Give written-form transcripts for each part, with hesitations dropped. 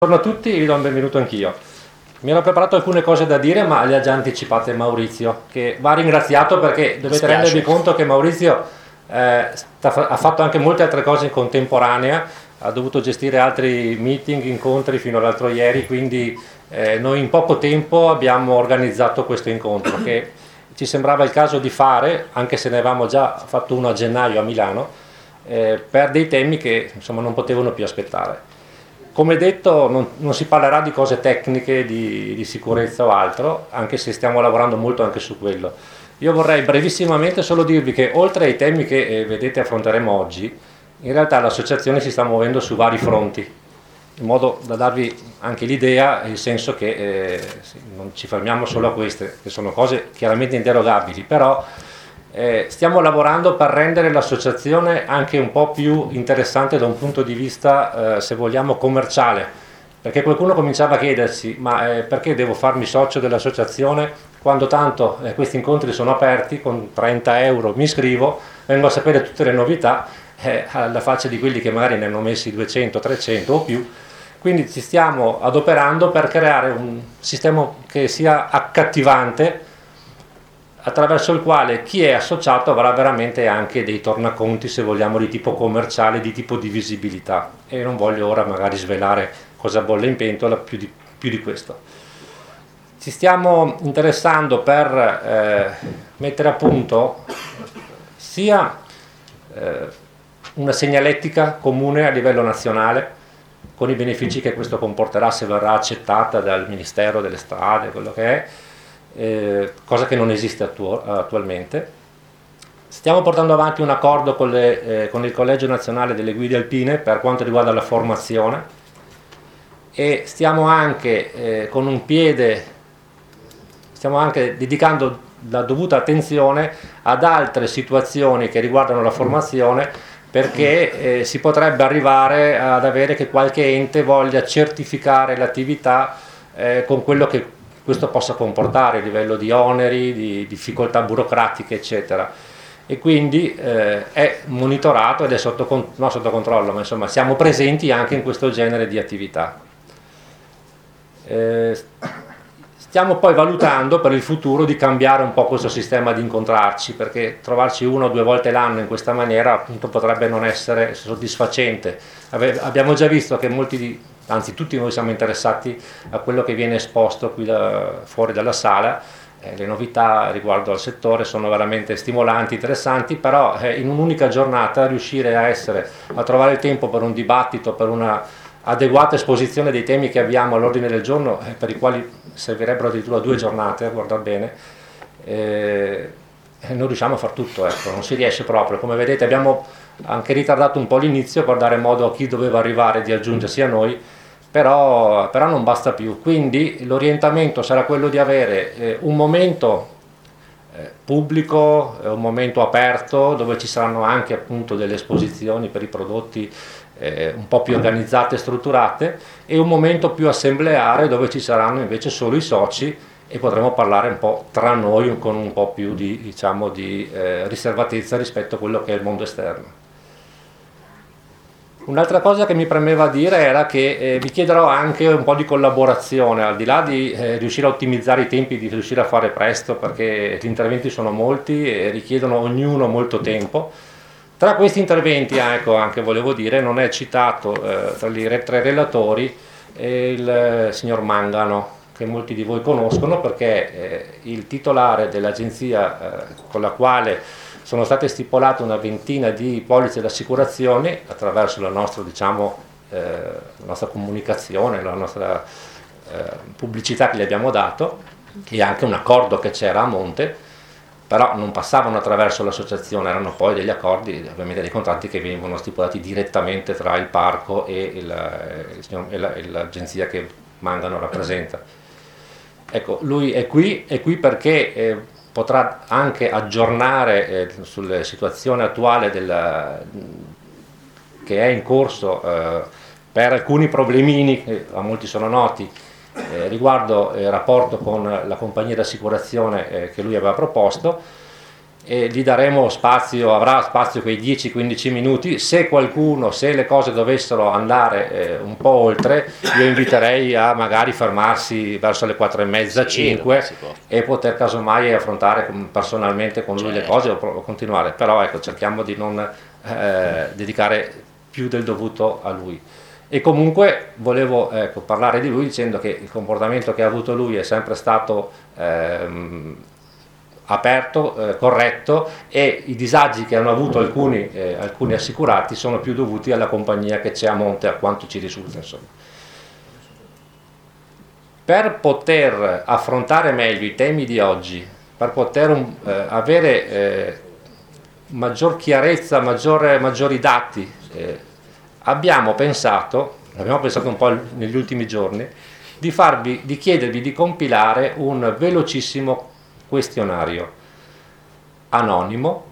Buongiorno a tutti e vi do un benvenuto anch'io. Mi ero preparato alcune cose da dire, ma le ha già anticipate Maurizio, che va ringraziato perché dovete rendervi conto che Maurizio ha fatto anche molte altre cose in contemporanea, ha dovuto gestire altri meeting, incontri fino all'altro ieri, quindi noi in poco tempo abbiamo organizzato questo incontro che ci sembrava il caso di fare, anche se ne avevamo già fatto uno a gennaio a Milano, per dei temi che insomma non potevano più aspettare. Come detto, non si parlerà di cose tecniche, di sicurezza o altro, anche se stiamo lavorando molto anche su quello. Io vorrei brevissimamente solo dirvi che oltre ai temi che vedete affronteremo oggi, in realtà l'associazione si sta muovendo su vari fronti, in modo da darvi anche l'idea e il senso che non ci fermiamo solo a queste, che sono cose chiaramente interrogabili, però stiamo lavorando per rendere l'associazione anche un po' più interessante da un punto di vista, se vogliamo, commerciale, perché qualcuno cominciava a chiedersi ma perché devo farmi socio dell'associazione quando tanto questi incontri sono aperti, con 30 euro mi iscrivo, vengo a sapere tutte le novità, alla faccia di quelli che magari ne hanno messi 200, 300 o più. Quindi ci stiamo adoperando per creare un sistema che sia accattivante, attraverso il quale chi è associato avrà veramente anche dei tornaconti, se vogliamo, di tipo commerciale, di tipo di visibilità, e non voglio ora magari svelare cosa bolle in pentola più di questo. Ci stiamo interessando per mettere a punto sia una segnaletica comune a livello nazionale, con i benefici che questo comporterà se verrà accettata dal Ministero delle Strade, quello che è, cosa che non esiste attualmente. Stiamo portando avanti un accordo con il Collegio Nazionale delle Guide Alpine per quanto riguarda la formazione, e stiamo anche dedicando la dovuta attenzione ad altre situazioni che riguardano la formazione, perché si potrebbe arrivare ad avere che qualche ente voglia certificare l'attività con quello che questo possa comportare a livello di oneri, di difficoltà burocratiche, eccetera. E quindi è monitorato ed è non sotto controllo, ma insomma siamo presenti anche in questo genere di attività. Stiamo poi valutando per il futuro di cambiare un po' questo sistema di incontrarci, perché trovarci 1 o 2 volte l'anno in questa maniera appunto potrebbe non essere soddisfacente. Abbiamo già visto che anzi tutti noi siamo interessati a quello che viene esposto qui fuori dalla sala. Le novità riguardo al settore sono veramente stimolanti, interessanti, però in un'unica giornata riuscire a trovare il tempo per un dibattito, per una adeguata esposizione dei temi che abbiamo all'ordine del giorno, per i quali servirebbero addirittura 2 giornate, a guardar bene, non riusciamo a far tutto, ecco, non si riesce proprio. Come vedete abbiamo anche ritardato un po' l'inizio per dare modo a chi doveva arrivare di aggiungersi a noi, però non basta più. Quindi l'orientamento sarà quello di avere un momento pubblico, un momento aperto, dove ci saranno anche appunto delle esposizioni per i prodotti un po' più organizzate e strutturate, e un momento più assembleare dove ci saranno invece solo i soci e potremo parlare un po' tra noi con un po' più di riservatezza rispetto a quello che è il mondo esterno. Un'altra cosa che mi premeva dire era che vi chiederò anche un po' di collaborazione, al di là di riuscire a ottimizzare i tempi, di riuscire a fare presto, perché gli interventi sono molti e richiedono ognuno molto tempo. Tra questi interventi, anche volevo dire, non è citato tra i 3 relatori il signor Mangano, che molti di voi conoscono perché è il titolare dell'agenzia con la quale sono state stipulate una ventina di polizze d'assicurazioni attraverso la nostra comunicazione, la nostra pubblicità che gli abbiamo dato, e anche un accordo che c'era a monte, però non passavano attraverso l'associazione, erano poi degli accordi, ovviamente dei contratti che venivano stipulati direttamente tra il parco e l'agenzia che Mangano rappresenta. Ecco, lui è qui perché potrà anche aggiornare sulla situazione attuale che è in corso per alcuni problemini che a molti sono noti, riguardo il rapporto con la compagnia d'assicurazione che lui aveva proposto, e gli daremo spazio, avrà spazio quei 10-15 minuti. Se le cose dovessero andare un po' oltre, io inviterei a magari fermarsi verso le 4:30, 5 e poter casomai affrontare personalmente con lui le cose o continuare, però ecco, cerchiamo di non dedicare più del dovuto a lui. E comunque volevo parlare di lui dicendo che il comportamento che ha avuto lui è sempre stato aperto, corretto, e i disagi che hanno avuto alcuni assicurati sono più dovuti alla compagnia che c'è a monte, a quanto ci risulta, insomma. Per poter affrontare meglio i temi di oggi, per poter avere maggior chiarezza, maggiori dati, abbiamo pensato un po' negli ultimi giorni di chiedervi di compilare un velocissimo questionario anonimo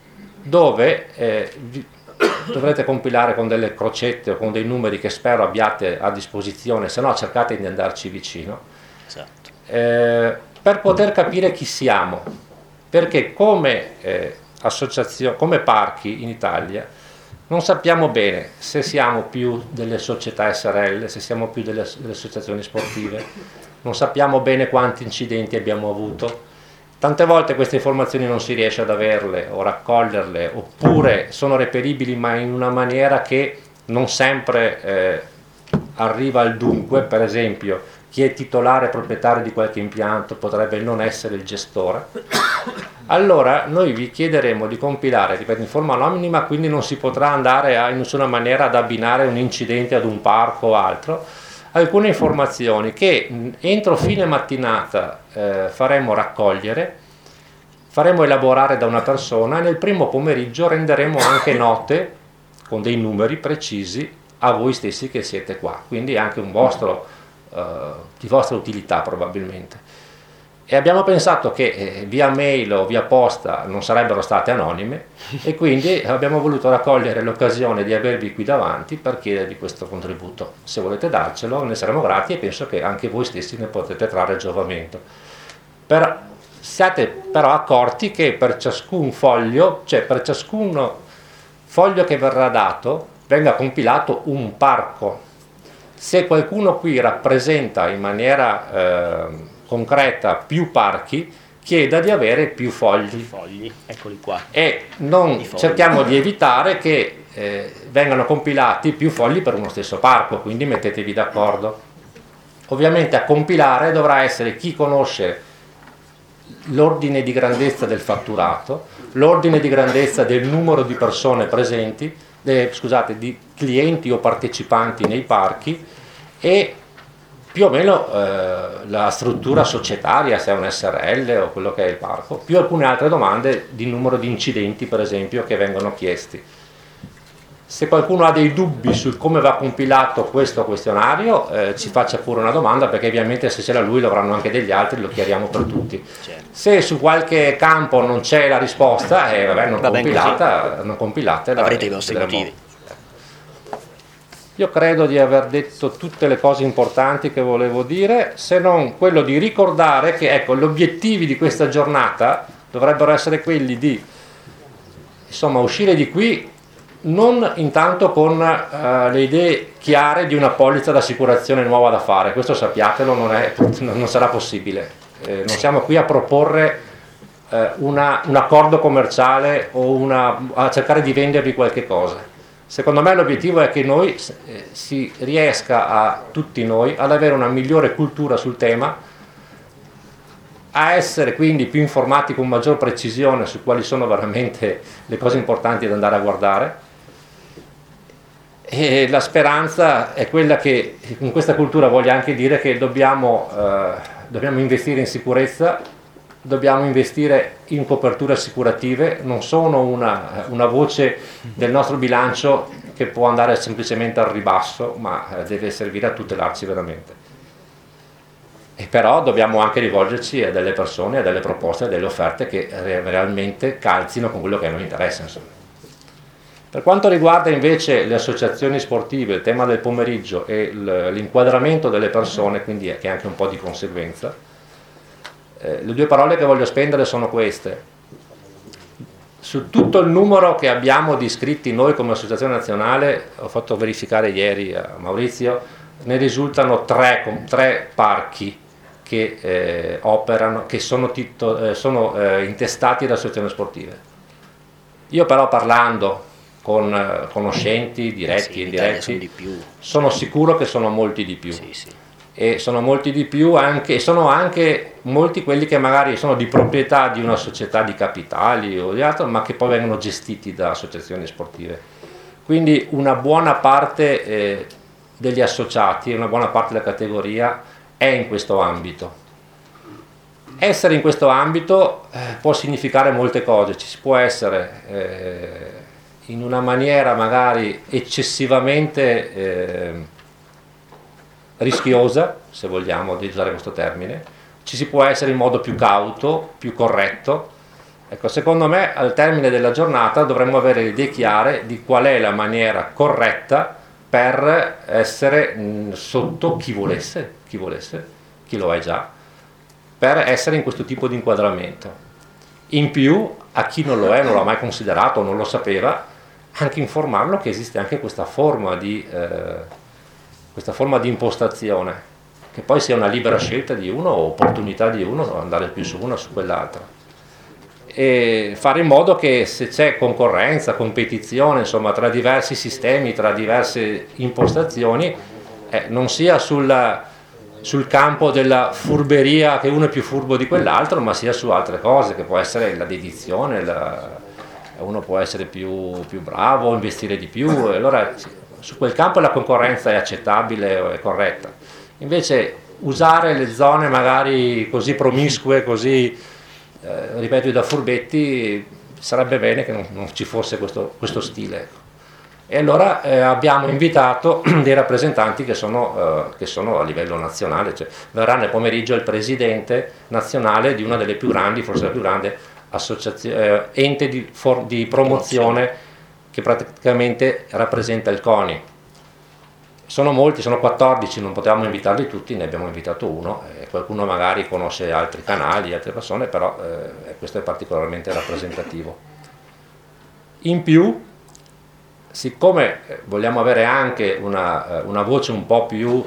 dove dovrete compilare con delle crocette o con dei numeri che spero abbiate a disposizione, se no cercate di andarci vicino. Esatto. Per poter capire chi siamo, perché come associazione, come parchi in Italia non sappiamo bene se siamo più delle società SRL, se siamo più delle associazioni sportive, non sappiamo bene quanti incidenti abbiamo avuto. Tante volte queste informazioni non si riesce ad averle o raccoglierle, oppure sono reperibili ma in una maniera che non sempre arriva al dunque. Per esempio, chi è titolare proprietario di qualche impianto potrebbe non essere il gestore. Allora noi vi chiederemo di compilare, ripeto, in forma anonima, quindi non si potrà andare in nessuna maniera ad abbinare un incidente ad un parco o altro, alcune informazioni che entro fine mattinata faremo raccogliere, faremo elaborare da una persona e nel primo pomeriggio renderemo anche note con dei numeri precisi a voi stessi che siete qua, quindi anche di vostra utilità probabilmente. E abbiamo pensato che via mail o via posta non sarebbero state anonime e quindi abbiamo voluto raccogliere l'occasione di avervi qui davanti per chiedervi questo contributo. Se volete darcelo ne saremo grati e penso che anche voi stessi ne potete trarre giovamento. Siate però accorti che per ciascun foglio, cioè per ciascun foglio che verrà dato, venga compilato un parco. Se qualcuno qui rappresenta in maniera concreta più parchi, chieda di avere più fogli. Eccoli qua. E cerchiamo di evitare che vengano compilati più fogli per uno stesso parco, quindi mettetevi d'accordo. Ovviamente a compilare dovrà essere chi conosce l'ordine di grandezza del fatturato, l'ordine di grandezza del numero di persone presenti, di clienti o partecipanti nei parchi, e più o meno la struttura societaria, se è un SRL o quello che è il parco, più alcune altre domande di numero di incidenti, per esempio, che vengono chiesti. Se qualcuno ha dei dubbi su come va compilato questo questionario, ci faccia pure una domanda, perché ovviamente se ce l'ha lui lo avranno anche degli altri, lo chiariamo per tutti. Certo. Se su qualche campo non c'è la risposta, non compilate. Avrete i vostri motivi. Io credo di aver detto tutte le cose importanti che volevo dire, se non quello di ricordare che gli obiettivi di questa giornata dovrebbero essere quelli di uscire di qui non intanto con le idee chiare di una polizza d'assicurazione nuova da fare, questo sappiatelo, non sarà possibile. Non siamo qui a proporre un accordo commerciale o a cercare di vendervi qualche cosa. Secondo me l'obiettivo è che si riesca tutti noi ad avere una migliore cultura sul tema, a essere quindi più informati con maggior precisione su quali sono veramente le cose importanti da andare a guardare, e la speranza è quella che con questa cultura voglia anche dire che dobbiamo investire in sicurezza, dobbiamo investire in coperture assicurative, non sono una voce del nostro bilancio che può andare semplicemente al ribasso, ma deve servire a tutelarci veramente. E però dobbiamo anche rivolgerci a delle persone, a delle proposte, a delle offerte che realmente calzino con quello che a noi interessa, insomma. Per quanto riguarda invece le associazioni sportive, il tema del pomeriggio e l'inquadramento delle persone, quindi che è anche un po' di conseguenza, le due parole che voglio spendere sono queste. su tutto il numero che abbiamo di iscritti noi come associazione nazionale, ho fatto verificare ieri a Maurizio, ne risultano tre parchi che operano, che sono intestati da associazioni sportive. Io però, parlando con conoscenti diretti e indiretti, sono sicuro che sono molti di più. Sì. E sono molti di più anche, e sono anche molti quelli che magari sono di proprietà di una società di capitali o di altro, ma che poi vengono gestiti da associazioni sportive. Quindi una buona parte degli associati, una buona parte della categoria è in questo ambito. Essere in questo ambito può significare molte cose. Ci si può essere in una maniera magari eccessivamente rischiosa, se vogliamo usare questo termine, ci si può essere in modo più cauto, più corretto. Ecco, secondo me al termine della giornata dovremmo avere le idee chiare di qual è la maniera corretta per essere sotto chi volesse, chi lo è già, per essere in questo tipo di inquadramento. In più, a chi non lo è, non l'ha mai considerato, non lo sapeva, anche informarlo che esiste anche questa forma di impostazione, che poi sia una libera scelta di uno o opportunità di uno andare più su una o su quell'altra, e fare in modo che se c'è concorrenza, competizione, insomma, tra diversi sistemi, tra diverse impostazioni, non sia sul campo della furberia, che uno è più furbo di quell'altro, ma sia su altre cose, che può essere la dedizione, uno può essere più bravo, investire di più, e allora su quel campo la concorrenza è accettabile, è corretta. Invece usare le zone magari così promiscue, così ripeto, da furbetti, sarebbe bene che non ci fosse questo stile, ecco. E allora abbiamo invitato dei rappresentanti che sono a livello nazionale, cioè verrà nel pomeriggio il presidente nazionale di una delle più grandi, forse la più grande ente di promozione che praticamente rappresenta il CONI. Sono molti, sono 14, non potevamo invitarli tutti, ne abbiamo invitato uno, qualcuno magari conosce altri canali, altre persone, però questo è particolarmente rappresentativo. In più, siccome vogliamo avere anche una voce un po' più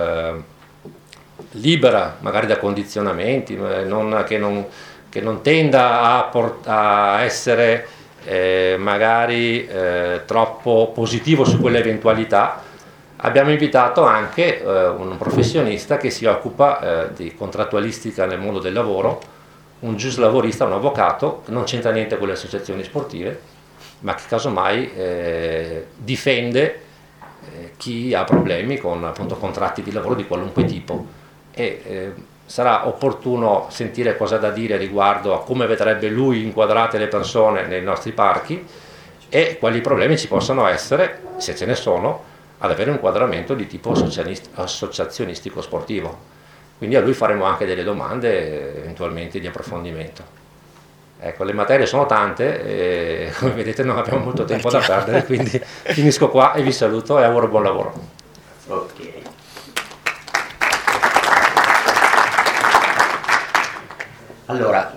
libera, magari da condizionamenti, che non tenda a essere magari troppo positivo su quelle eventualità, abbiamo invitato anche un professionista che si occupa di contrattualistica nel mondo del lavoro, un giuslavorista, un avvocato, che non c'entra niente con le associazioni sportive, ma che casomai difende chi ha problemi con appunto contratti di lavoro di qualunque tipo, e sarà opportuno sentire cosa ha da dire riguardo a come vedrebbe lui inquadrate le persone nei nostri parchi e quali problemi ci possono essere, se ce ne sono, ad avere un inquadramento di tipo associazionistico sportivo. Quindi a lui faremo anche delle domande eventualmente di approfondimento. Ecco, le materie sono tante e come vedete non abbiamo molto tempo da perdere, quindi finisco qua e vi saluto e auguro buon lavoro. Ok. Allora,